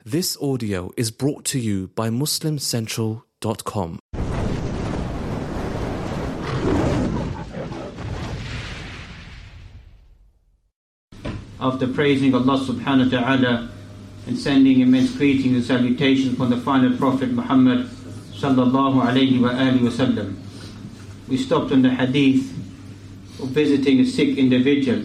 This audio is brought to you by MuslimCentral.com. After praising Allah subhanahu wa ta'ala and sending immense greetings and salutations upon the final Prophet Muhammad sallallahu alayhi wa alihi wa sallam, we stopped on the hadith of visiting a sick individual,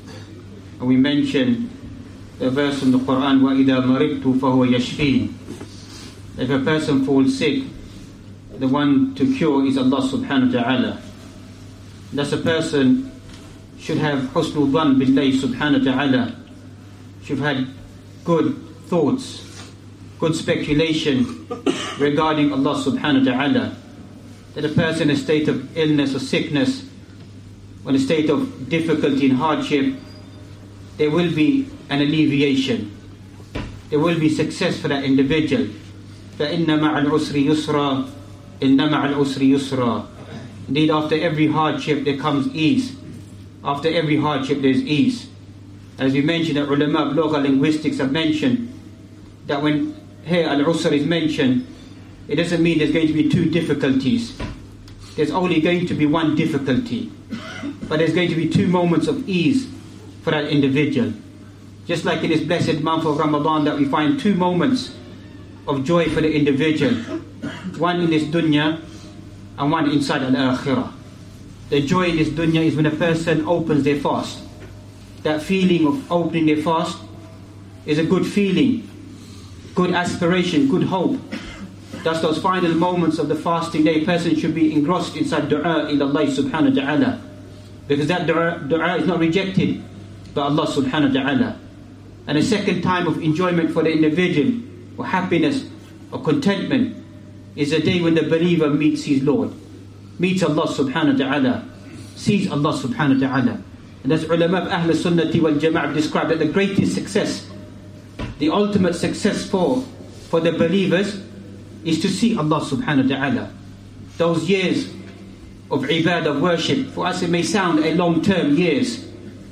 and we mentioned the verse from the Quran, وَإِذَا مَرِضْتُ فَهُوَ يَشْفِينَ. If a person falls sick, the one to cure is Allah subhanahu wa ta'ala. Thus a person should have husnul dhan billahi subhanahu wa ta'ala, should have had good thoughts, good speculation regarding Allah subhanahu wa ta'ala. That a person in a state of illness or sickness, or in a state of difficulty and hardship, there will be an alleviation. There will be success for that individual. فَإِنَّ مَعَ الْعُسْرِ يُسْرًا إِنَّ مَعَ الْعُسْرِ يُسْرًا. Indeed, after every hardship there comes ease. After every hardship there is ease. As we mentioned, that ulama of Lugha linguistics have mentioned that when here al-usr is mentioned, it doesn't mean there's going to be two difficulties. There's only going to be one difficulty, but there's going to be two moments of ease for that individual. Just like in this blessed month of Ramadan that we find two moments of joy for the individual, one in this dunya and one inside al-akhirah. The joy in this dunya is when a person opens their fast. That feeling of opening their fast is a good feeling, good aspiration, good hope. Thus those final moments of the fasting day, a person should be engrossed inside dua ila Allah subhanahu wa ta'ala, because that dua is not rejected by Allah subhanahu wa ta'ala. And a second time of enjoyment for the individual, or happiness, or contentment, is a day when the believer meets his Lord, meets Allah subhanahu wa ta'ala, sees Allah subhanahu wa ta'ala. And as ulama of Ahl Sunnati wal Jama'ah described, that the greatest success, the ultimate success for the believers is to see Allah subhanahu wa ta'ala. Those years of ibadah, worship, for us it may sound a long term years,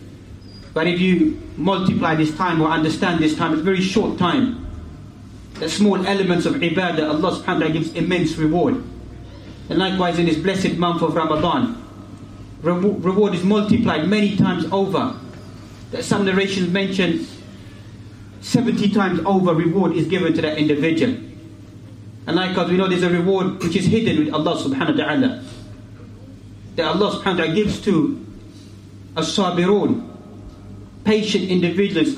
but if you multiply this time or understand this time, it's a very short time. The small elements of ibadah, Allah subhanahu wa ta'ala gives immense reward. And likewise in this blessed month of Ramadan, reward is multiplied many times over. That some narrations mention 70 times over reward is given to that individual. And likewise we know there's a reward which is hidden with Allah subhanahu wa ta'ala, that Allah subhanahu wa ta'ala gives to as-sabirun, patient individuals,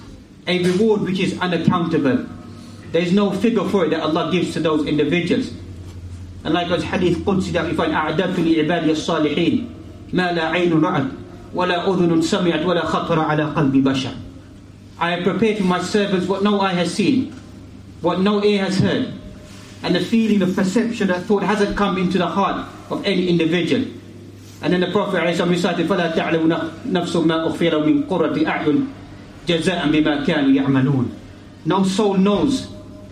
a reward which is unaccountable. There is no figure for it that Allah gives to those individuals. And likewise hadith Qudsi that we find, أَعْدَدْتُ لِعِبَادِيَ الصَّالِحِينَ مَا لَا عَيْنٌ رَأَتْ وَلَا أُذُنٌ سَمِعَتْ وَلَا خَطَرَ عَلَى قَلْبِ بَشَرٍ. I have prepared for my servants what no eye has seen, what no ear has heard, and the feeling of perception, that thought hasn't come into the heart of any individual. And then the Prophet recited, فَلَا تَعْلَمُ نَفْسٌ مَا أُخْفِيَ لَهُم مِّن قُرَّةِ أَعْيُنٍ جَزَاءً بِمَا كَانُوا يَعْمَلُونَ. No soul knows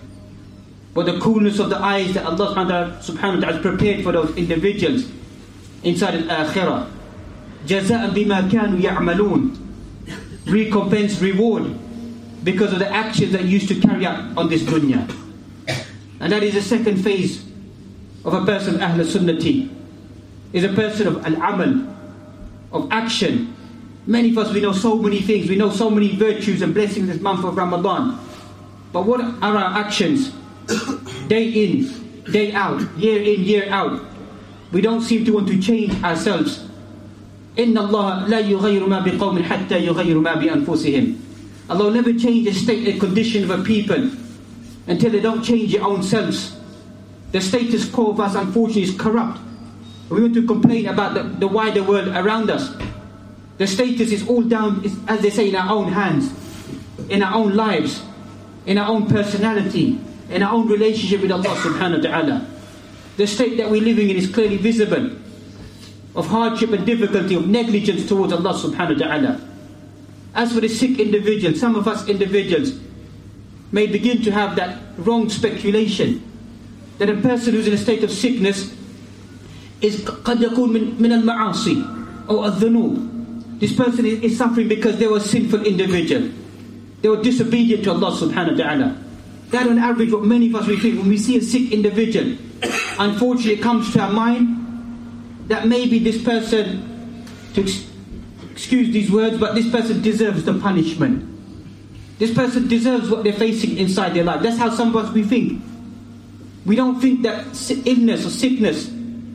what the coolness of the eyes that Allah subhanahu wa ta'ala has prepared for those individuals inside al-akhirah. جَزَاءً بِمَا كَانُوا يَعْمَلُونَ. Recompense, reward, because of the actions that you used to carry out on this dunya. And that is the second phase of a person of Ahl Sunnati, is a person of al-amal, of action. Many of us, we know so many things, we know so many virtues and blessings this month of Ramadan. But what are our actions? Day in, day out, year in, year out. We don't seem to want to change ourselves. إِنَّ اللَّهَ لَا يُغَيِّرُ مَا بِقَوْمٍ حَتَّى يُغَيِّرُ مَا بِأَنفُسِهِمْ. Allah will never change the state and condition of a people until they don't change their own selves. The status quo of us, unfortunately, is corrupt. We want to complain about the wider world around us. The status is all down, as they say, in our own hands, in our own lives, in our own personality, in our own relationship with Allah subhanahu wa ta'ala. The state that we're living in is clearly visible, of hardship and difficulty, of negligence towards Allah subhanahu wa ta'ala. As for the sick individual, some of us individuals may begin to have that wrong speculation, that a person who's in a state of sickness is قد يكون من المعاصي or الذنوب. This person is suffering because they were a sinful individual. They were disobedient to Allah subhanahu wa ta'ala. That on average, what many of us we think when we see a sick individual, unfortunately it comes to our mind that maybe this person, to excuse these words, but this person deserves the punishment. This person deserves what they're facing inside their life. That's how some of us we think. We don't think that illness or sickness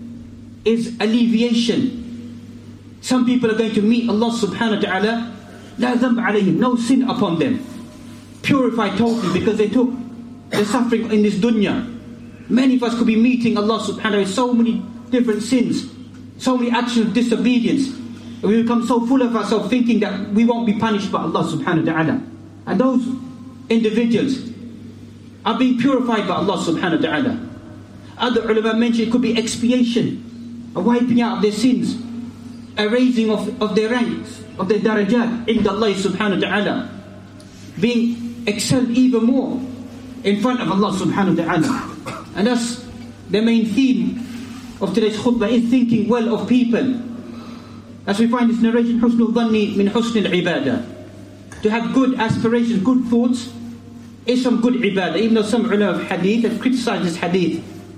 is alleviation. Some people are going to meet Allah subhanahu wa ta'ala, la dhanb alayhim, no sin upon them, purified totally because they took the suffering in this dunya. Many of us could be meeting Allah subhanahu wa ta'ala with so many different sins, so many actions of disobedience, and we become so full of ourselves thinking that we won't be punished by Allah subhanahu wa ta'ala. And those individuals are being purified by Allah subhanahu wa ta'ala. Other ulama mentioned it could be expiation, a wiping out of their sins, a raising of their ranks, of their darajat in Allah subhanahu wa ta'ala, being excelled even more in front of Allah subhanahu wa ta'ala. And that's the main theme of today's khutbah, is thinking well of people. As we find this narration, husnul dhanni min husnil ibadah. To have good aspirations, good thoughts, is some good ibadah. Even though some ulama of hadith have criticized this hadith.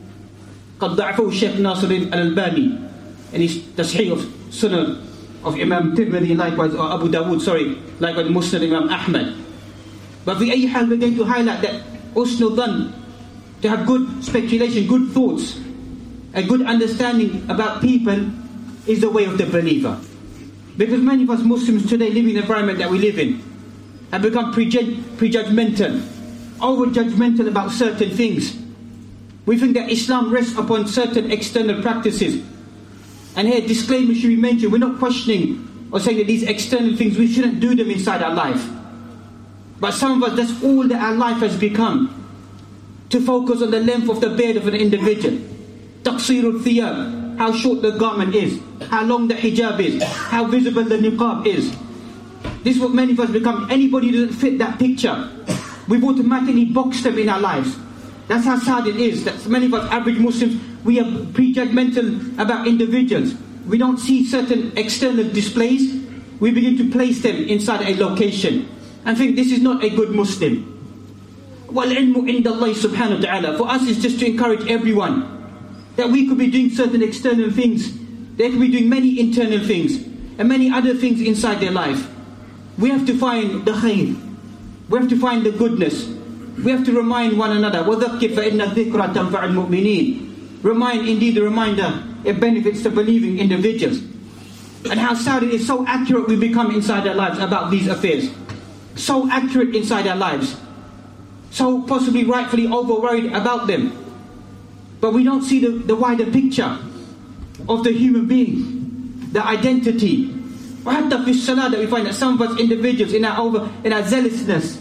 قد ضعفه الشيخ ناصر الألباني in his Tashih of Sunan of Imam Tirmidhi, likewise, or Abu Dawood, likewise Musnad Imam Ahmad. But في أي حال we're going to highlight that husnul dhann, to have good speculation, good thoughts, a good understanding about people, is the way of the believer. Because many of us Muslims today live in the environment that we live in have become prejudgmental, over-judgmental about certain things. We think that Islam rests upon certain external practices. And here, disclaimer should be mentioned, we're not questioning or saying that these external things, we shouldn't do them inside our life. But some of us, that's all that our life has become. To focus on the length of the beard of an individual. Taqsirul thiyab, how short the garment is, how long the hijab is, how visible the niqab is. This is what many of us become. Anybody who doesn't fit that picture, we've automatically boxed them in our lives. That's how sad it is. That many of us average Muslims, we are prejudgmental about individuals. We don't see certain external displays. We begin to place them inside a location and think this is not a good Muslim. وَالْعِلْمُ عِنْدَ اللَّهِ سُبْحَانَهُ وَتَعَالَى. For us, it's just to encourage everyone that we could be doing certain external things. They could be doing many internal things and many other things inside their life. We have to find the khair. We have to find the goodness. We have to remind one another. وَذَكِّرْ فَإِنَّ الذِّكْرَ تَنْفَعُ الْمُؤْمِنِينَ. Remind, indeed, the reminder, it benefits the believing individuals. And how sad it is, so accurate we become inside our lives about these affairs. So accurate inside our lives. So possibly rightfully over-worried about them. But we don't see the wider picture of the human being, the identity. وَحَتَّى فِي الصَّلَاةِ, that we find that some of us individuals in our zealousness,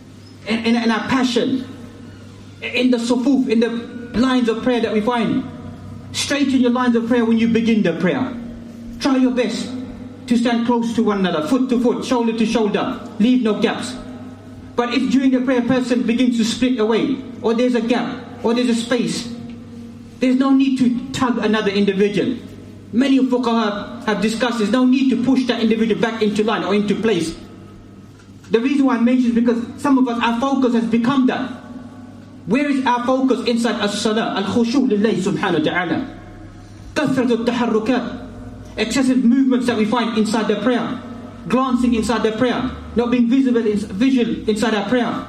in our passion, in the sufuf, in the lines of prayer that we find, straighten your lines of prayer when you begin the prayer. Try your best to stand close to one another, foot to foot, shoulder to shoulder, leave no gaps. But if during the prayer a person begins to split away, or there's a gap, or there's a space, there's no need to tug another individual. Many of fuqaha have discussed there's no need to push that individual back into line or into place. The reason why I mention is because some of us, our focus has become that. Where is our focus inside as-salah? Al-khushu' lillahi subhanahu wa ta'ala. Kathratu taharrukat. Excessive movements that we find inside the prayer. Glancing inside the prayer. Not being visual inside our prayer.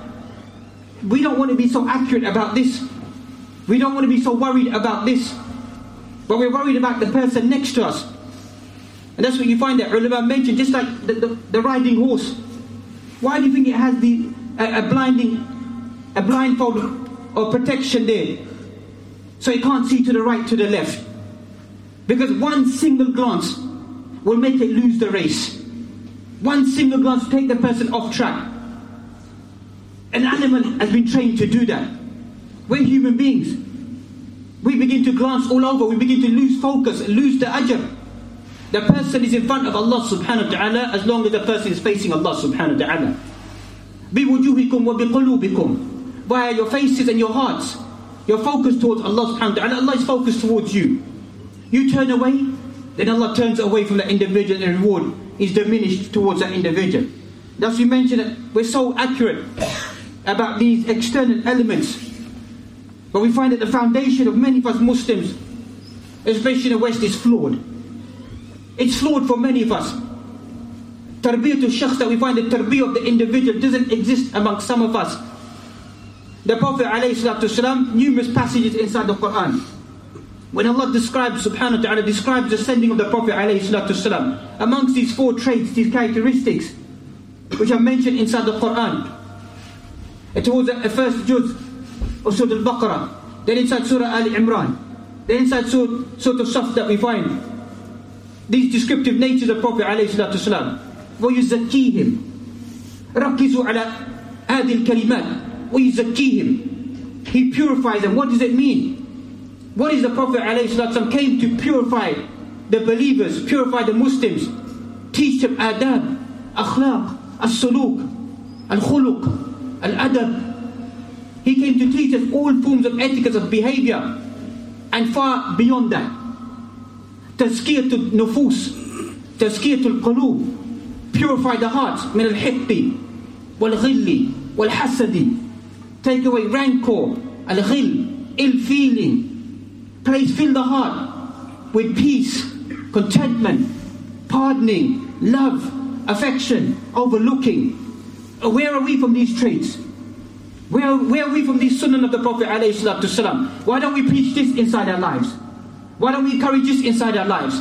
We don't want to be so accurate about this. We don't want to be so worried about this. But we're worried about the person next to us. And that's what you find that ulama mentioned, just like the riding horse. Why do you think it has a blindfold or protection there? So it can't see to the right, to the left. Because one single glance will make it lose the race. One single glance will take the person off track. An animal has been trained to do that. We're human beings. We begin to glance all over. We begin to lose focus, lose the ajr. The person is in front of Allah subhanahu wa ta'ala as long as the person is facing Allah subhanahu wa ta'ala. بِوُجُوهِكُمْ وَبِقُلُوبِكُمْ. Via your faces and your hearts. You're focused towards Allah subhanahu wa ta'ala. Allah is focused towards you. You turn away, then Allah turns away from that individual and reward is diminished towards that individual. Thus we mentioned that we're so accurate about these external elements. But we find that the foundation of many of us Muslims, especially in the West, is flawed. It's flawed for many of us. Tarbiyatul shakhs, that we find the tarbiyah of the individual doesn't exist amongst some of us. The Prophet ﷺ, numerous passages inside the Quran, when Allah describes, subhanahu wa ta'ala, describes the sending of the Prophet ﷺ, amongst these 4 traits, these characteristics, which are mentioned inside the Quran, towards the first juz of Surah Al-Baqarah, then inside Surah Al-Imran, then inside Surah Al-Saf, that we find these descriptive natures of Prophet ﷺ. وَيُزَكِّيهِمْ رَكِّزُوا عَلَى هَذِهِ الْكَلِمَاتِ وَيُزَكِّيهِمْ. He purifies them. What does it mean? What is the Prophet ﷺ came to purify the believers, purify the Muslims, teach them adab, akhlaq, as-suluk, al-khuluq, al-adab. He came to teach us all forms of etiquette of behavior, and far beyond that. Tazkiyatul nufus, tazkiyatul qulub, purify the hearts, min al-hiqti, wal-ghilli, wal-hasadi. Take away rancor, al-ghil, ill feeling. Fill the heart with peace, contentment, pardoning, love, affection, overlooking. Where are we from these traits? Where are we from these sunnah of the Prophet ﷺ? Why don't we preach this inside our lives? Why don't we encourage this inside our lives?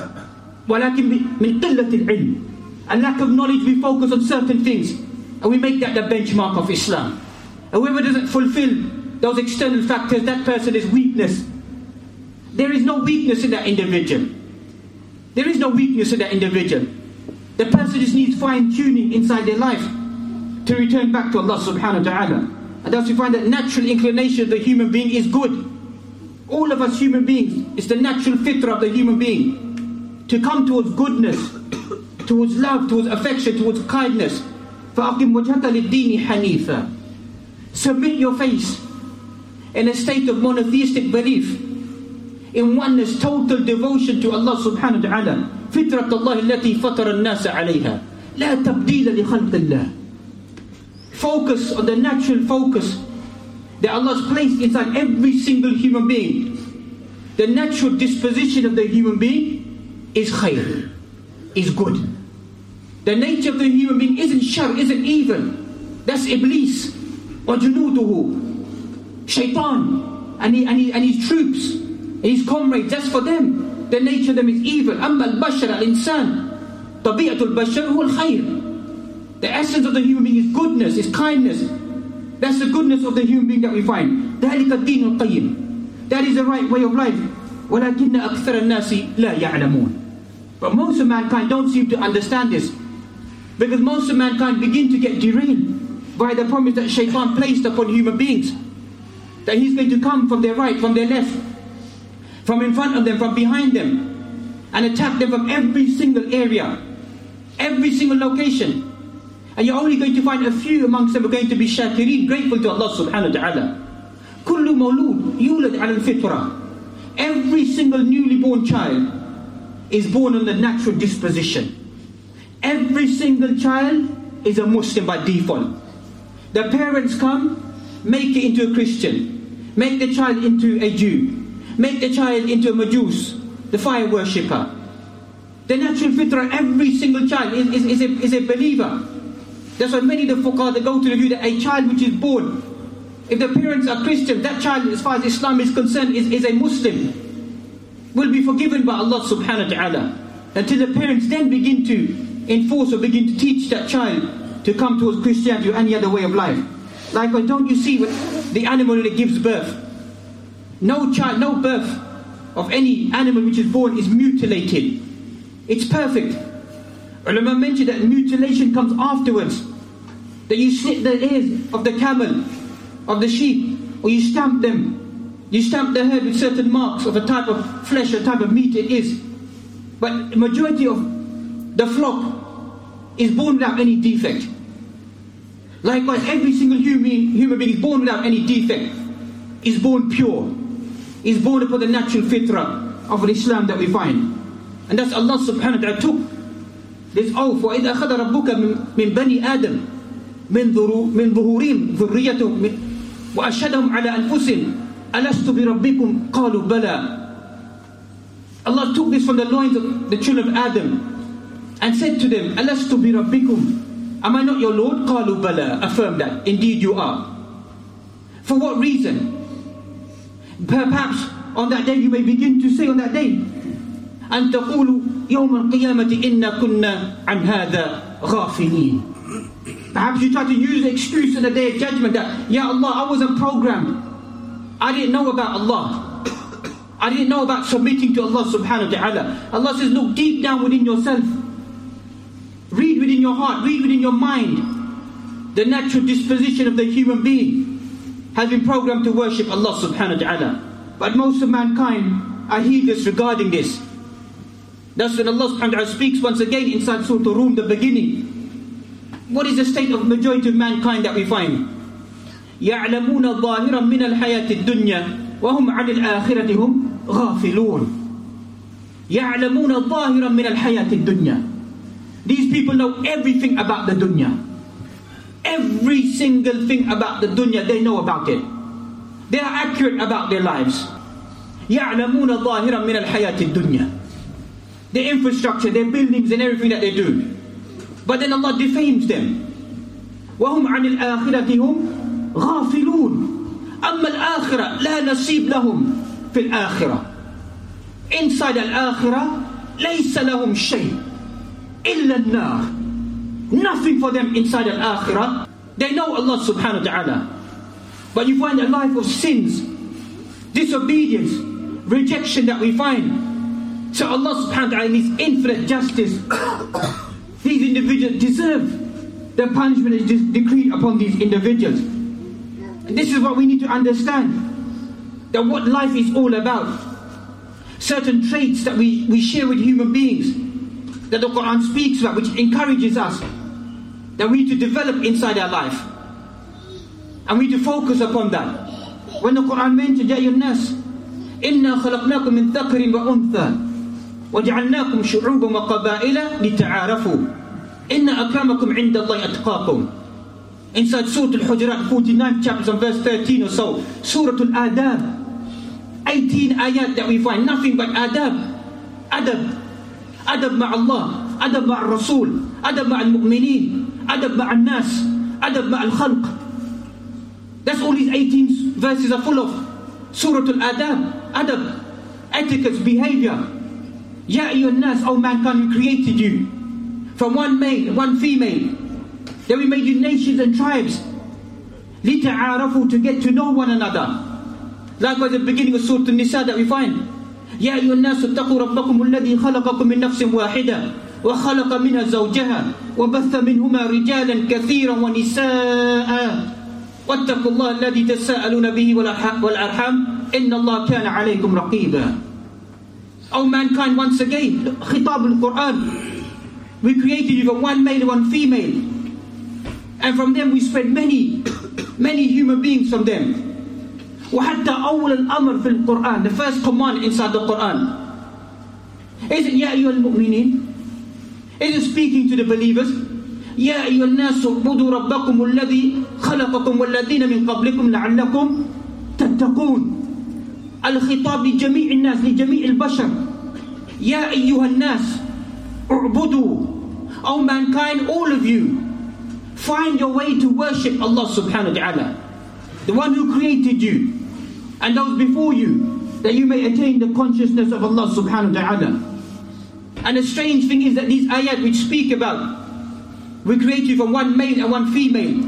وَلَكِنْ مِنْ قِلَّةِ الْعِلْمِ. A lack of knowledge, we focus on certain things, and we make that the benchmark of Islam. And whoever doesn't fulfill those external factors, that person is weakness. There is no weakness in that individual. There is no weakness in that individual. The person just needs fine-tuning inside their life to return back to Allah subhanahu wa ta'ala. And thus we find that natural inclination of the human being is good. All of us human beings, it's the natural fitrah of the human being to come towards goodness, towards love, towards affection, towards kindness. فَأَقِمْ وَجْهَكَ لِلدِّينِ حَنِيفًا. Submit your face in a state of monotheistic belief, in oneness, total devotion to Allah subhanahu wa ta'ala. فِطْرَةَ اللَّهِ الَّتِي فَطَرَ النَّاسَ عَلَيْهَا لَا تَبْدِيلَ لِخَلْقِ اللَّهِ. Focus on the natural focus that Allah has placed inside every single human being. The natural disposition of the human being is khair, is good. The nature of the human being isn't shar, isn't evil. That's Iblis, وَجُنُودُهُ, Shaitan, and his troops, and his comrades. That's for them. The nature of them is evil. أَمَّا الْبَشَرَ الْإِنسان طَبِيعَةُ الْبَشَرِ هُوَ الْخَيْرِ. The essence of the human being is goodness, is kindness. That's the goodness of the human being that we find. ذَلِكَ الدِّينُ الْقَيِّمِ. That is the right way of life. وَلَكِنَّ أَكْثَرَ النَّاسِ لَا يَعْلَمُونَ. But most of mankind don't seem to understand this, because most of mankind begin to get derailed by the promise that Shaitan placed upon human beings, that he's going to come from their right, from their left, from in front of them, from behind them, and attack them from every single area, every single location. And you're only going to find a few amongst them who are going to be shakirin, grateful to Allah subhanahu wa ta'ala. كُلُّ مَوْلُودٍ يُولَدْ عَلَى الْفِطْرَةِ. Every single newly born child is born on the natural disposition. Every single child is a Muslim by default. The parents come, make it into a Christian, make the child into a Jew, make the child into a Majus, the fire worshipper. The natural fitrah, every single child is a believer. That's why many of the fuqaha, they go to the view that a child which is born, if the parents are Christian, that child, as far as Islam is concerned, is a Muslim, will be forgiven by Allah subhanahu wa ta'ala, until the parents then begin to enforce or begin to teach that child to come towards Christianity or any other way of life. Likewise, don't you see when the animal that gives birth, no birth of any animal which is born is mutilated. It's perfect. Ulama mentioned that mutilation comes afterwards. That you slit the ears of the camel, of the sheep, or you stamp them. You stamp the head with certain marks of a type of flesh, a type of meat it is. But the majority of the flock is born without any defect. Likewise, every single human being is born without any defect, is born pure, is born upon the natural fitrah of Islam that we find. And that's Allah subhanahu wa ta'ala took this oath. وَإِذْ أَخَذَ رَبُّكَ مِنْ بَنِي آدَمَ من ظهورهم ذريتهم وأشهدهم على أنفسهم ألست بربكم قالوا بلى. Allah took this from the loins of the children of Adam and said to them, Alastu bi rabbikum, am I not your Lord? Qalu bala, affirm that, indeed you are. For what reason? Perhaps on that day you may begin to say on that day, أن تقولوا يوم القيامة إنا كنا عن هذا غافلين. Perhaps you try to use the excuse on the day of judgment that, Ya Allah, I wasn't programmed. I didn't know about Allah. I didn't know about submitting to Allah subhanahu wa ta'ala. Allah says, look deep down within yourself. Read within your heart, read within your mind. The natural disposition of the human being has been programmed to worship Allah subhanahu wa ta'ala. But most of mankind are heedless regarding this. That's when Allah subhanahu wa ta'ala speaks once again inside Surah Rum, the beginning. What is the state of majority of mankind that we find? يَعْلَمُونَ ظَاهِرًا مِنَ الْحَيَاةِ الدُّنْيَا وَهُمْ عَنِ الْآخِرَةِ هُمْ غَافِلُونَ. يَعْلَمُونَ ظَاهِرًا مِنَ الْحَيَاةِ الدُّنْيَا. These people know everything about the dunya. Every single thing about the dunya, they know about it. They are accurate about their lives. يَعْلَمُونَ ظَاهِرًا مِنَ الْحَيَاةِ الدُّنْيا. Their infrastructure, their buildings and everything that they do. But then Allah defames them. وَهُمْ عَنِ الْآخِرَةِ هُمْ غَافِلُونَ. أما الآخرة لا نصيب لهم في الآخرة. Inside al-akhirah ليس لهم شيء إلا النار. Nothing for them inside al-akhirah. They know Allah subhanahu wa ta'ala. But you find a life of sins, disobedience, rejection that we find. So Allah subhanahu wa ta'ala in His infinite justice, these individuals deserve the punishment that is decreed upon these individuals. And this is what we need to understand, that what life is all about. Certain traits that we share with human beings, that the Quran speaks about, which encourages us, that we need to develop inside our life. And we need to focus upon that. When the Quran mentioned, يَا أَيُّهَا النَّاسِ إِنَّا خَلَقْنَاكُم مِّن ذَكَرٍ وَأُنثَىٰ وَجَعَلْنَاكُمْ شُعُوبًا وَقَبَائِلَ لِتَعَارَفُوا إِنَّ أَكْرَمَكُمْ عِندَ اللَّهِ أَتْقَاكُمْ. Inside Surah Al-Hujurat, 49th chapter and verse 13 or so. Surah Al-Adab, 18 ayat that we find, nothing but adab. Adab. Adab ma'Allah, adab ma'al-Rasul, adab ma'al-Mu'mineen, adab ma'al-Nas, adab ma'al-Khalq. That's all these 18 verses are full of. Surah Al-Adab, adab, etiquette, behavior. Ya ayyuhan nas, O mankind, we created you from one male and one female. Then we made you nations and tribes. لِتَعَارَفُوا, to get to know one another. Likewise at the beginning of Surah An-Nisa that we find. يَا أَيُّهَا النَّاسُ اتَّقُوا رَبَّكُمُ الَّذِي خَلَقَكُم مِّن نَّفْسٍ وَاحِدَةٍ وَخَلَقَ مِنْهَا زَوْجَهَا وَبَثَّ مِنْهُمَا رِجَالًا كَثِيرًا وَنِسَاءً وَاتَّقُوا اللَّهَ الَّذِي تَسَاءَلُونَ بِهِ وَالْأَرْحَامَ إِنَّ اللَّهَ كَانَ عَلَيْكُمْ رَقِيبًا. O mankind, once again, Khitab al-Quran, we created you from one male and one female. And from them we spread many human beings from them. وَحَتَّى أَوْلَ الْأَمْرِ فِي الْقُرْآنِ, the first command inside the Quran. Isn't يَا أَيُّهَا الْمُؤْمِنِينَ? Isn't speaking to the believers? يَا أَيُّهَا النَّاسُ اعْبُدُوا رَبَّكُمُ الَّذِي خَلَقَكُمْ وَالَّذِينَ مِنْ قَبْلِكُمْ لَعَلَّكُمْ تَتَّقُونَ. الخطاب لجميع الناس, لجميع البشر. يَا أَيُّهَا النَّاسُ اعْبُدُوا. O mankind, all of you, find your way to worship Allah subhanahu wa ta'ala, the one who created you and those before you, that you may attain the consciousness of Allah subhanahu wa ta'ala. And the strange thing is that these ayat which speak about, we created you from one male and one female.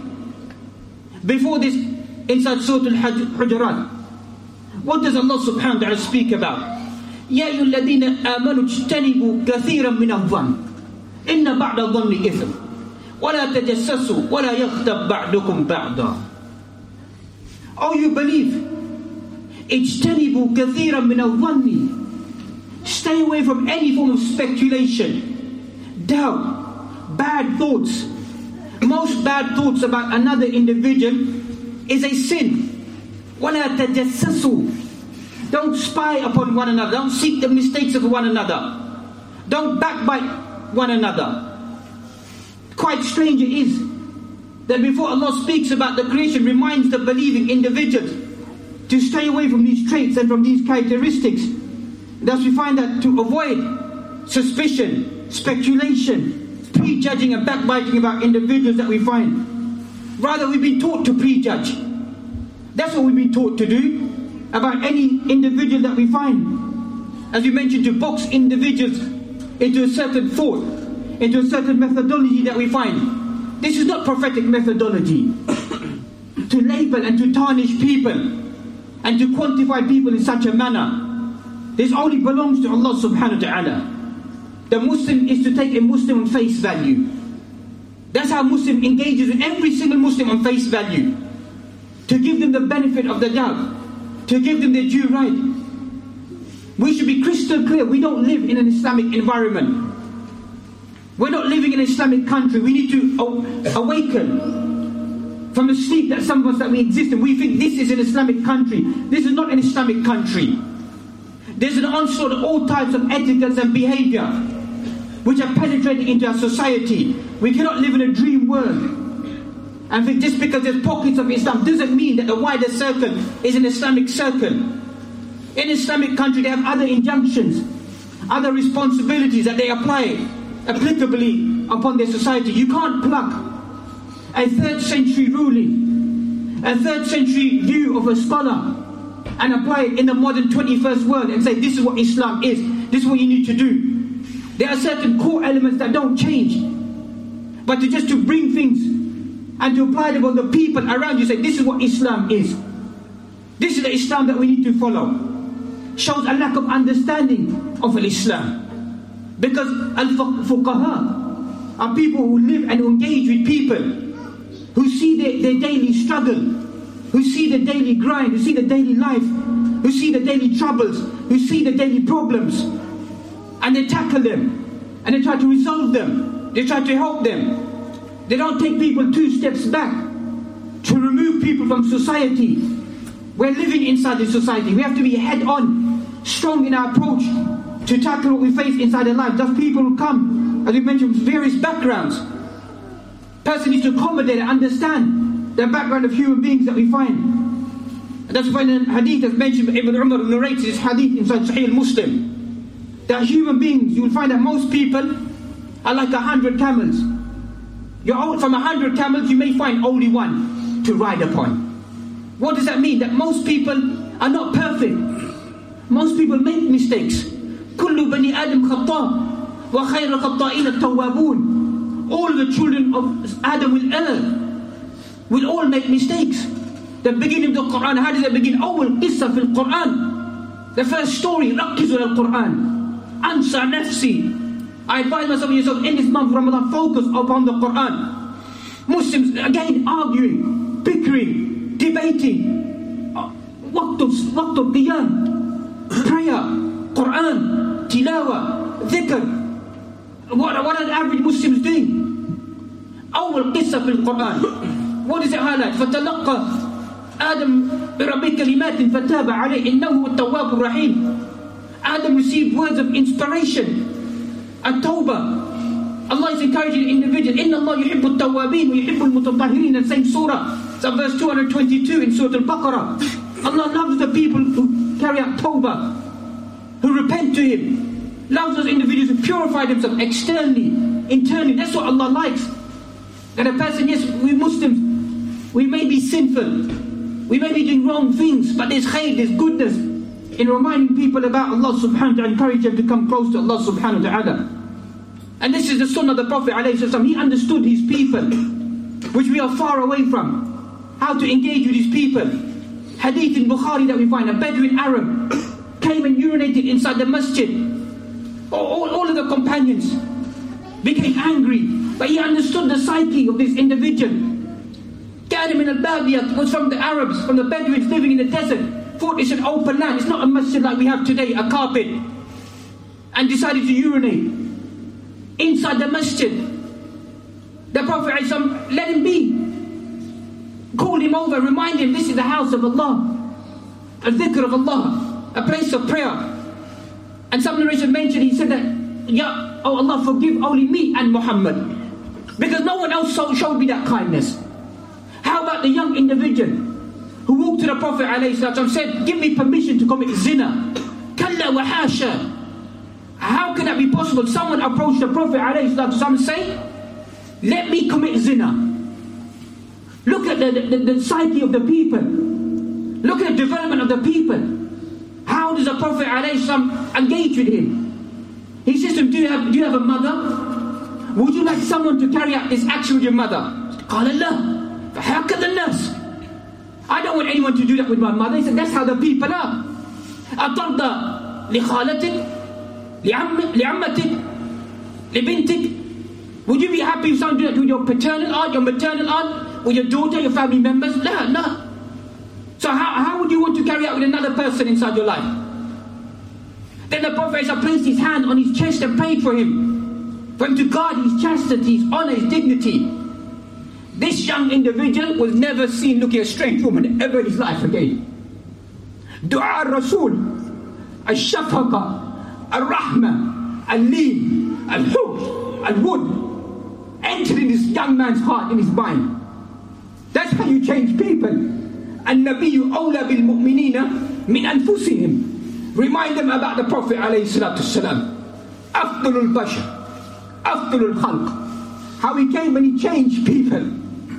Before this, inside Surah Al-Hujurat, what does Allah subhanahu wa ta'ala speak about? يَا أَيُّهَا الَّذِينَ آمَنُوا اجْتَنِبُوا كَثِيرًا مِنَ الظَّنِّ إِنَّ بَعْضَ الظَّنِّ إِثْمٌ وَلَا تَجَسَّسُوا وَلَا يَغْتَبْ بَعْضُكُمْ بَعْضًا. Oh, you believe, اجْتَنِبُوا كَثِيرًا مِنَ الظَّنِّ. Stay away from any form of speculation, doubt, bad thoughts. Most bad thoughts about another individual is a sin. وَلَا تَجَسَّسُوا. Don't spy upon one another. Don't seek the mistakes of one another. Don't backbite one another. Quite strange it is that before Allah speaks about the creation, reminds the believing individuals to stay away from these traits and from these characteristics. Thus we find that to avoid suspicion, speculation, prejudging and backbiting about individuals that we find. Rather, we've been taught to prejudge. That's what we've been taught to do about any individual that we find. As we mentioned, to box individuals into a certain thought, into a certain methodology that we find. This is not prophetic methodology. To label and to tarnish people and to quantify people in such a manner, this only belongs to Allah subhanahu wa ta'ala. The Muslim is to take a Muslim on face value. That's how Muslim engages with every single Muslim on face value. To give them the benefit of the doubt, to give them their due right. We should be crystal clear, we don't live in an Islamic environment. We're not living in an Islamic country. We need to awaken from the sleep that some of us that we exist in. We think this is an Islamic country. This is not an Islamic country. There's an onslaught of all types of etiquettes and behavior which are penetrating into our society. We cannot live in a dream world and think just because there's pockets of Islam doesn't mean that the wider circle is an Islamic circle. In Islamic country they have other injunctions, other responsibilities that they apply applicably upon their society. You can't pluck a 3rd century ruling, a 3rd century view of a scholar and apply it in the modern 21st world and say this is what Islam is, this is what you need to do. There are certain core elements that don't change, but to bring things and to apply them on the people around you, say this is what Islam is, this is the Islam that we need to follow, shows a lack of understanding of Islam. Because al-fuqaha are people who live and engage with people who see their daily struggle, who see the daily grind, who see the daily life, who see the daily troubles, who see the daily problems, and they tackle them and they try to resolve them, they try to help them. They don't take people 2 steps back to remove people from society. We're living inside the society. We have to be head on, strong in our approach to tackle what we face inside our life. Thus people who come, as we mentioned, from various backgrounds. Person needs to accommodate and understand the background of human beings that we find. And that's why in hadith as mentioned, Ibn Umar narrates this hadith inside Sahih Muslim, that human beings, you will find that most people are like 100 camels. From 100 camels you may find only one to ride upon. What does that mean? That most people are not perfect. Most people make mistakes. كل بني آدم خطاء وخير الخطائين التوابون. All the children of Adam will err, will all make mistakes. The beginning of the Quran, how does it begin? أول قصة في القرآن. The first story, ركز على القرآن. أنسى نفسي. I advise myself and yourself in this month of Ramadan, focus upon the Quran. Muslims again arguing, bickering, debating. Waqt al-qiyam, prayer, Quran, tilawa, dhikr. What are the average Muslims doing? أول قصة في القرآن. What does it highlight? فتلقى آدم بربي كلمات فتاب عليه إنه التواب الرحيم. Adam received words of inspiration. At-Tawbah. Allah is encouraging the individual. Inna Allah yuhibbu at-tawwabin wa yuhibbu al-mutatahhirin. The same surah. It's verse 222 in Surah Al-Baqarah. Allah loves the people who carry out Tawbah, who repent to Him. Loves those individuals who purify themselves externally, internally. That's what Allah likes. And a person, yes, we Muslims, we may be sinful, we may be doing wrong things, but there's khair, there's goodness in reminding people about Allah subhanahu wa ta'ala, encourage them to come close to Allah subhanahu wa ta'ala. And this is the sunnah of the Prophet alayhi salam. He understood his people, which we are far away from. How to engage with his people. Hadith in Bukhari that we find, a Bedouin Arab came and urinated inside the masjid. All of the companions became angry, but he understood the psyche of this individual. Karim bin al-Badiyat was from the Arabs, from the Bedouins living in the desert. Thought it's an open land, it's not a masjid like we have today, a carpet, and decided to urinate inside the masjid. The Prophet ﷺ let him be, called him over, remind him this is the house of Allah, a dhikr of Allah, a place of prayer. And some narration mentioned, he said that, oh Allah, forgive only me and Muhammad, because no one else showed me that kindness. the young individual who walked to the Prophet ﷺ and said, give me permission to commit zina. Kalla wa hasha. How can that be possible? Someone approached the Prophet ﷺ and say, let me commit zina. Look at the psyche of the people. Look at the development of the people. How does the Prophet ﷺ engage with him? He says to him, do you have a mother? Would you like someone to carry out this action with your mother? قال لا فهكذا الناس. I don't want anyone to do that with my mother. He said, that's how the people are. أترضى لخالتك لعمتك لبنتك? Would you be happy if someone do that with your paternal aunt, your maternal aunt, with your daughter, your family members? No. So how would you want to carry out with another person inside your life? Then the Prophet placed his hand on his chest and prayed for him to guard his chastity, his honor, his dignity. This young individual was never seen looking at a strange woman ever in his life again. Dua al-Rasul, al-Shafaqa, al-Rahma, al-Leen, al-Hub, al-Wud entered in this young man's heart, in his mind. That's how you change people. An-Nabiyyu awla bil mu'minina min anfusihim. Remind them about the Prophet alayhi salatu salam. Afdalul bashar, afdalul khalq. How he came and he changed people.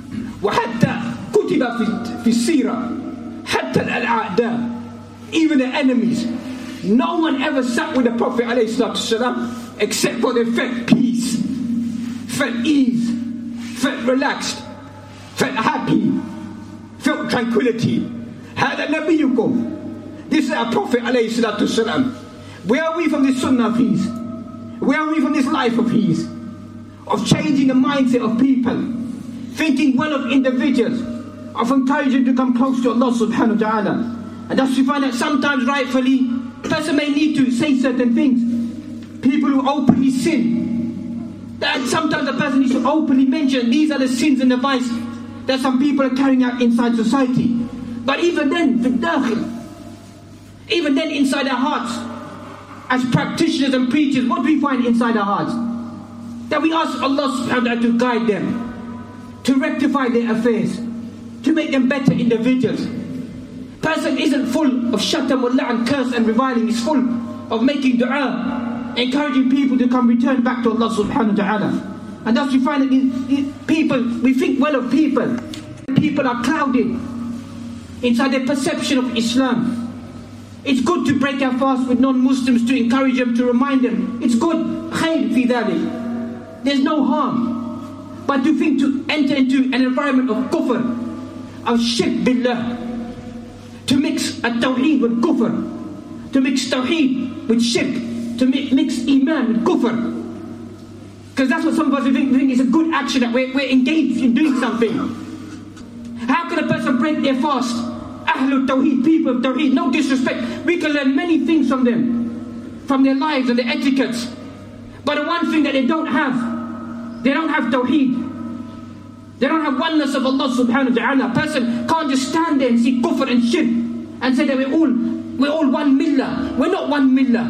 وحتى كتب في السيرة حتى الأعداء, even the enemies. No one ever sat with the Prophet alayhi salatu salam except for they felt peace, felt ease, felt relaxed, felt happy, felt tranquility. هذا نبيكم. This is our Prophet alayhi salatu salam. Where are we from this sunnah of his? Where are we from this life of his? Of changing the mindset of people, thinking well of individuals, of encouraging to come close to Allah subhanahu wa ta'ala. And thus we find that sometimes rightfully, a person may need to say certain things. People who openly sin, that sometimes a person needs to openly mention these are the sins and the vice that some people are carrying out inside society. But even then, even then inside our hearts, as practitioners and preachers, what do we find inside our hearts? That we ask Allah subhanahu wa ta'ala to guide them, to rectify their affairs, to make them better individuals. Person isn't full of shatam wa la'an, curse and reviling. He's full of making dua, encouraging people to come return back to Allah subhanahu wa ta'ala. And thus we find that these people, we think well of people. People are clouded inside their perception of Islam. It's good to break our fast with non-Muslims, to encourage them, to remind them. It's good. Khair fi dhalik. There's no harm. But to think to enter into an environment of kufr, of shirk billah, to mix at-tawheed with kufr, to mix tawheed with shirk, to mix iman with kufr. Because that's what some of us think is a good action, that we're engaged in doing something. How can a person break their fast? Ahlul Tawheed, people of Tawheed, no disrespect. We can learn many things from them, from their lives and their etiquettes. But the one thing that they don't have Tawheed. They don't have oneness of Allah subhanahu wa ta'ala. A person can't just stand there and see kufr and shirk and say that we're all one millah. We're not one millah.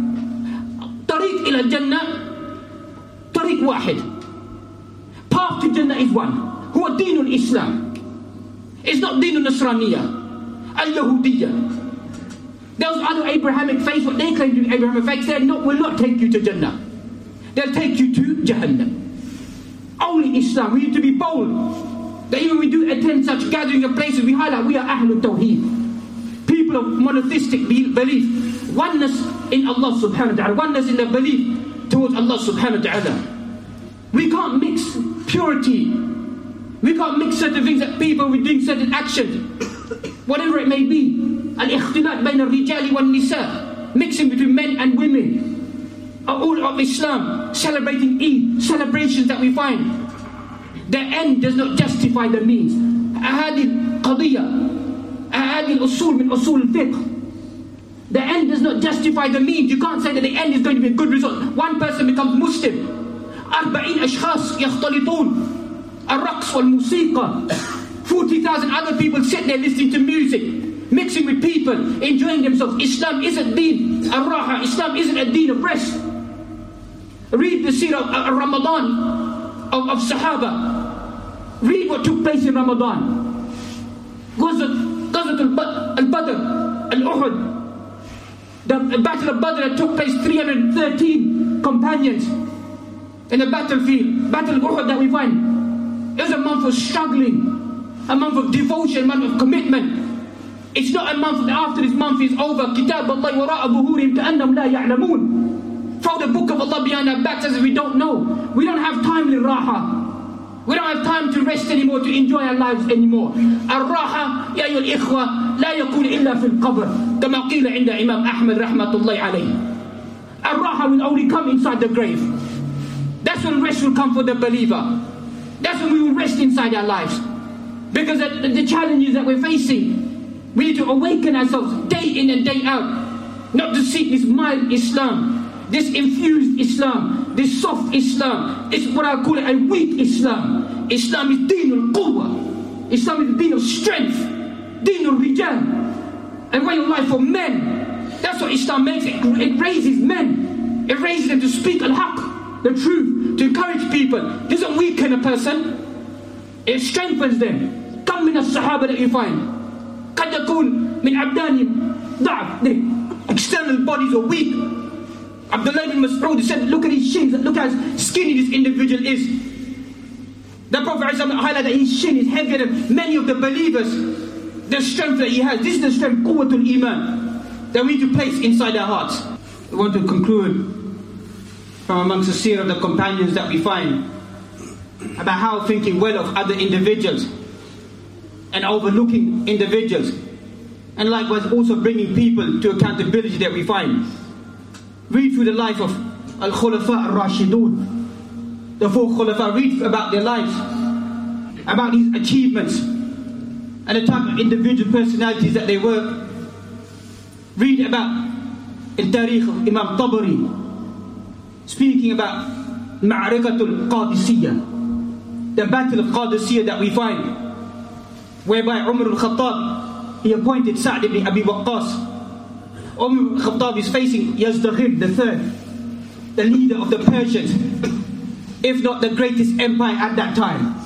Tariq ila Jannah, tariq wahid. Path to Jannah is one. Huwa deenul Islam. It's not deenul Nasraniyah, al-Yahudiyah. Those other Abrahamic faiths, what they claim to be Abrahamic faiths, will not take you to Jannah. They'll take you to Jahannam. Only Islam. We need to be bold. That even we do attend such gatherings and places, we highlight we are Ahlul Tawheed, people of monotheistic belief, oneness in Allah subhanahu wa ta'ala, oneness in their belief towards Allah subhanahu wa ta'ala. We can't mix purity. We can't mix certain things that people will doing certain actions, whatever it may be. Al-ikhtilat bayna al-rijali wal-nisa, mixing between men and women. All of Islam, celebrating Eid, celebrations that we find. The end does not justify the means. هذه قضية, هذه الأصول من أصول الفقه. The end does not justify the means. You can't say that the end is going to be a good result. One person becomes Muslim. 40 أشخاص يختلطون الرقص والموسيقى. 40,000 other people sit there listening to music, mixing with people, enjoying themselves. Islam isn't deen al-raha. Islam isn't a deen of rest. Read the seerah of Ramadan of Sahaba. Read what took place in Ramadan. Ghazwat al-Badr, al-Uhud, the Battle of Badr that took place, 313 companions in the battlefield. Battle of Uhud that we find, it was a month of struggling, a month of devotion, a month of commitment. It's not a month after this month is over. Kitab Allah wara'a buhurim ka'annahum la ya'lamun. Throw the book of Allah behind our backs as if we don't know. We don't have time lil-raha. We don't have time to rest anymore, to enjoy our lives anymore. Al-raha, ya ayyuhal ikhwa, la yakun illa fil qabr. Kama qila inda Imam Ahmad rahmatullahi alayhi. Al-raha will only come inside the grave. That's when rest will come for the believer. That's when we will rest inside our lives. Because the challenges that we're facing, we need to awaken ourselves day in and day out. Not to seek this mild Islam, this infused Islam, this soft Islam. It's what I call it, a weak Islam. Islam is deen al-quwwah. Islam is the deen of strength, deen al-rijal. And way of life for men. That's what Islam makes it. It raises men. It raises them to speak al-haq, the truth, to encourage people. It doesn't weaken a person. It strengthens them. Come min as-sahaba that you find. قد يكون من أبدانهم ضعف. The external bodies are weak. Abdullah ibn Mas'ud said, look at his shins, look how skinny this individual is. The Prophet highlighted that his shin is heavier than many of the believers. The strength that he has, this is the strength, quwwatul iman, that we need to place inside our hearts. We want to conclude from amongst the seerah of the companions that we find about how thinking well of other individuals and overlooking individuals, and likewise also bringing people to accountability that we find. Read through the life of Al-Khulafa Al-Rashidun, the four Khulafa. Read about their lives, about these achievements and the type of individual personalities that they were. Read about in Tariq of Imam Tabari, speaking about Ma'arikatul Qadisiyah, the battle of Qadisiyah that we find, whereby Umar al-Khattab, he appointed Sa'd ibn Abi Waqqas. Umar al-Khattab is facing Yazdaghir III, the leader of the Persians, if not the greatest empire at that time.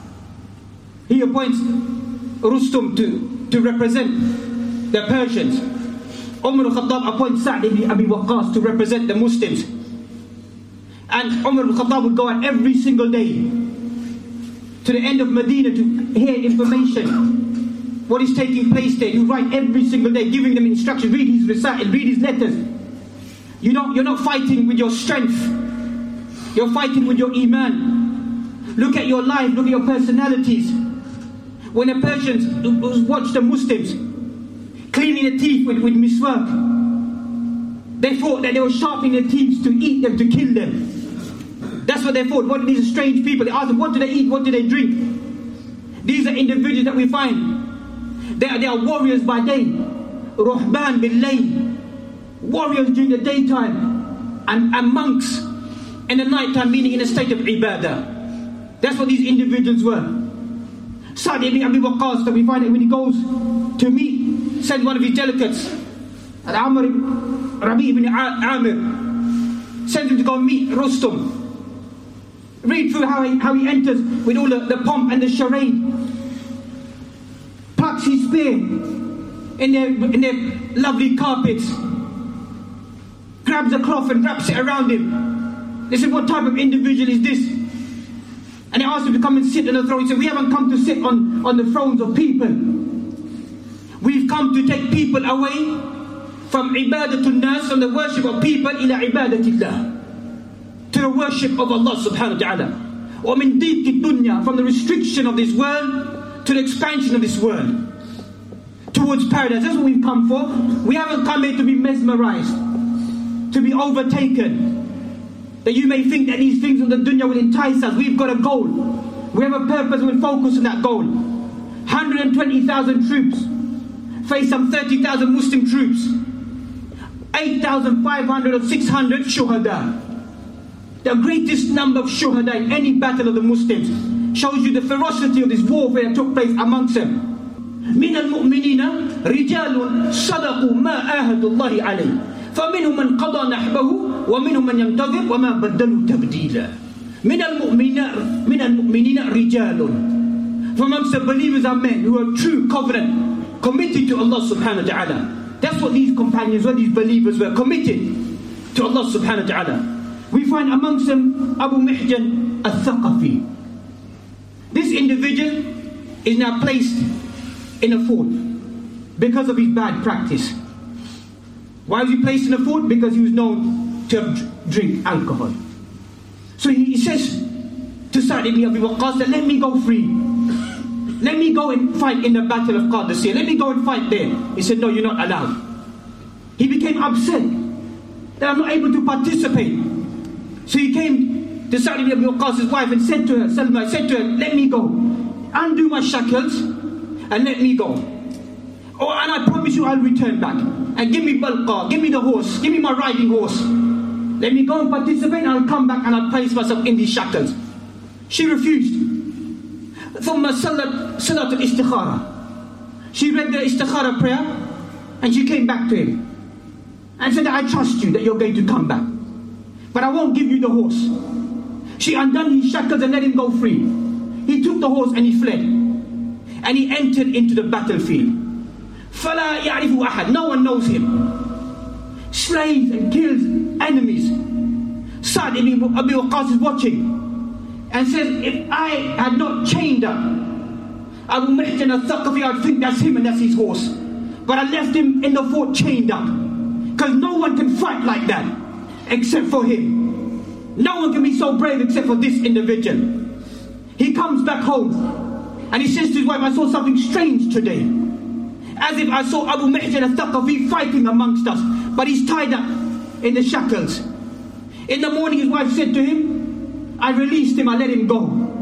He appoints Rustum to represent the Persians. Umar al-Khattab appoints Sa'd ibn Abi Waqqas to represent the Muslims. And Umar al-Khattab would go out every single day to the end of Medina to hear information, what is taking place there. You write every single day, giving them instructions. Read his recital, read his letters. You're not fighting with your strength. You're fighting with your iman. Look at your life, look at your personalities. When the Persians watched the Muslims cleaning the teeth with miswak, they thought that they were sharpening their teeth to eat them, to kill them. That's what they thought. What are these strange people? They asked them, what do they eat? What do they drink? These are individuals that we find. They are warriors by day. Ruhban bil-layl. Warriors during the daytime. And monks in the nighttime, meaning in a state of ibadah. That's what these individuals were. Sa'd ibn Abi Waqqas, that we find it when he goes to meet, send one of his delegates, Rabi ibn Amir, sends him to go meet Rustum. Read through how he enters with all the pomp and the charade. Plucks his spear in their lovely carpets. Grabs a cloth and wraps it around him. They said, what type of individual is this? And they asked him to come and sit on the throne. He said, we haven't come to sit on the thrones of people. We've come to take people away from ibadatun nas, from the worship of people, ila ibadatillah, to the worship of Allah subhanahu wa ta'ala. Or min diqi dunya, from the restriction of this world to the expansion of this world towards paradise. That's what we've come for. We haven't come here to be mesmerized, to be overtaken, that you may think that these things of the dunya will entice us. We've got a goal. We have a purpose. We'll focus on that goal. 120,000 troops face some 30,000 Muslim troops. 8,500 or 600 shuhada. The greatest number of shuhada in any battle of the Muslims. Shows you the ferocity of this warfare that took place amongst them. من المؤمنين رجال صدقوا ما آهدوا الله عليه فمنهم من قضى نحبه ومنهم من ينتظر وما بدلوا تبديلا. من المؤمنين رجال From amongst the believers are men who are true covenant, committed to Allah subhanahu wa ta'ala. That's what these companions were, these believers were, committed to Allah subhanahu wa ta'ala. We find amongst them Abu Mihjan al-Thaqafi. This individual is now placed in a fort because of his bad practice. Why was he placed in a fort? Because he was known to drink alcohol. So he says to Sa'd ibn Abi Waqqas that let me go free. Let me go and fight in the battle of Qadisiyah. Let me go and fight there. He said, no, you're not allowed. He became upset that I'm not able to participate. So he came to Sa'd ibn Abi Waqqas' wife and said to her, Salma, said to her, let me go. Undo my shackles and let me go. Oh, and I promise you I'll return back. And give me balqa, give me the horse, give me my riding horse. Let me go and participate and I'll come back and I'll place myself in these shackles. She refused. ثم صلت صلاة الاستخارة. She read the istikhara prayer and she came back to him and said, I trust you that you're going to come back, but I won't give you the horse. She undone his shackles and let him go free. He took the horse and he fled. And he entered into the battlefield. فَلَا يَعْرِفُ أَحَدٍ. No one knows him. Slays and kills enemies. Sa'd ibn Abi Waqqas is watching and says, if I had not chained up Abu Mihjan al-Thaqafi, I'd think that's him and that's his horse. But I left him in the fort chained up. Because no one can fight like that except for him. No one can be so brave except for this individual. He comes back home and he says to his wife, I saw something strange today. As if I saw Abu Mihjan al-Thaqafi fighting amongst us, but he's tied up in the shackles. In the morning his wife said to him, I released him, I let him go.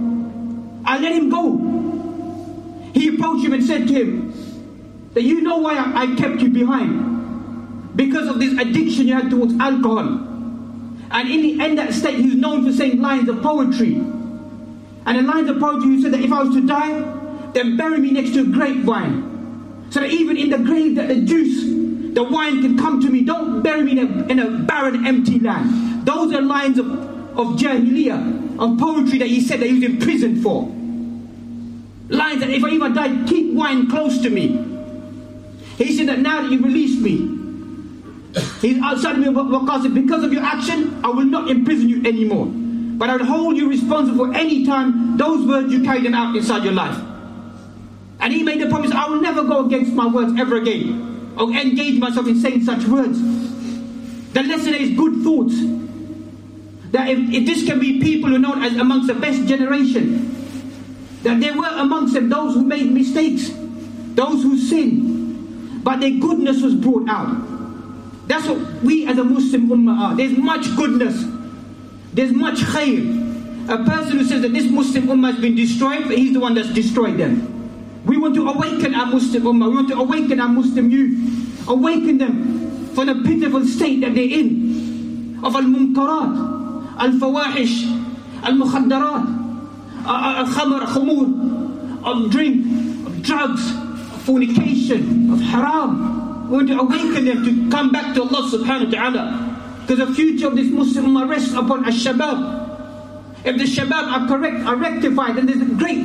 I let him go. He approached him and said to him, that you know why I kept you behind? Because of this addiction you had towards alcohol. And in that state he was known for saying lines of poetry. And in lines of poetry he said that if I was to die, then bury me next to a grapevine. So that even in the grave that the juice, the wine can come to me. Don't bury me in a barren, empty land. Those are lines of Jahiliyyah, of poetry that he said that he was imprisoned for. Lines that if I even die, keep wine close to me. He said that now that you released me, he's outside of me, because of your action, I will not imprison you anymore. But I will hold you responsible for any time those words you carry them out inside your life. And he made a promise, I will never go against my words ever again, or engage myself in saying such words. The lesson is good thoughts. That if this can be people who are known as amongst the best generation, that there were amongst them those who made mistakes, those who sinned, but their goodness was brought out. That's what we as a Muslim ummah are. There's much goodness. There's much khair. A person who says that this Muslim ummah has been destroyed, he's the one that's destroyed them. We want to awaken our Muslim ummah. We want to awaken our Muslim youth. Awaken them from the pitiful state that they're in. Of al-munkarat, al-fawahish, al-mukhaddarat, al-khamr, khumur, of drink, of drugs, of fornication, of haram. We want to awaken them to come back to Allah subhanahu wa ta'ala. Because the future of this Muslim ummah rests upon al-shabab. If the shabab are correct, are rectified, then there's a great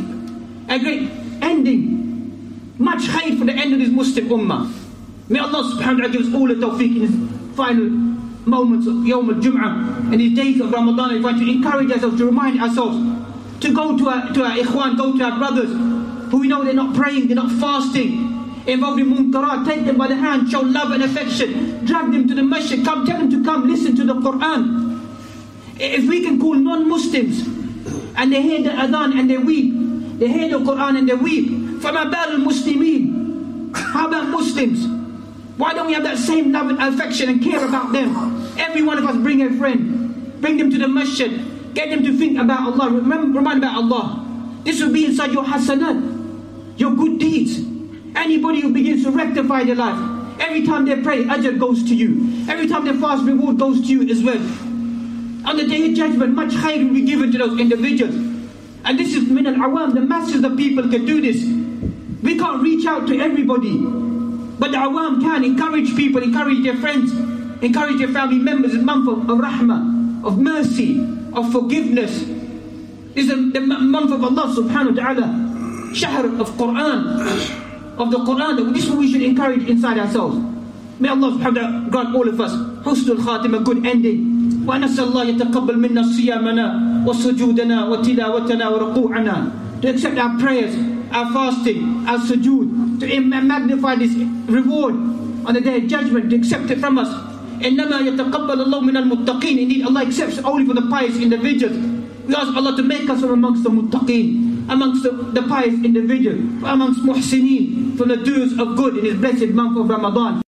ending. Much khair for the end of this Muslim ummah. May Allah subhanahu wa ta'ala give us all the tawfiq in his final moments of Yawm al-Jum'ah and these days of Ramadan. We want to encourage ourselves, to remind ourselves, to go to our ikhwan, go to our brothers who we know they're not praying, they're not fasting, involved in munkarat. Take them by the hand, show love and affection, drag them to the masjid, tell them to come listen to the Quran. If we can call non-Muslims and they hear the adhan and they weep, they hear the Quran and they weep, فَمَا بَالُ الْمُسْلِمِينَ. How about Muslims? Why don't we have that same love and affection and care about them? Every one of us bring a friend, bring them to the masjid, get them to think about Allah, remind about Allah. This will be inside your hasanat, your good deeds. Anybody who begins to rectify their life, every time they pray, ajr goes to you. Every time they fast, reward goes to you as well. On the day of judgment, much khair will be given to those individuals. And this is min al-awam, the masses of people can do this. We can't reach out to everybody, but the awam can encourage people, encourage their friends, encourage their family members. It's a month of rahmah, of mercy, of forgiveness. It's the month of Allah subhanahu wa ta'ala shahr of Quran, of the Quran. This is what we should encourage inside ourselves. May Allah subhanahu wa ta'ala grant all of us husnul khatima, good ending. وَنَسَأَ اللَّهَ يَتَقَبَّلْ مِنَّا صِيَامَنَا وَسُجُودَنَا وَتِلَاوَتَنَا وَرُقُوعَنَا, to accept our prayers, our fasting, our sujood, to magnify this reward on the day of judgment, to accept it from us. إِنَّمَا يَتَقَبَّلَ اللَّهُ مِنَ الْمُتَّقِينَ. Indeed, Allah accepts only for the pious individuals. We ask Allah to make us from amongst the muttaqeen, amongst the pious individuals, amongst muhsineen, from the doers of good in His blessed month of Ramadan.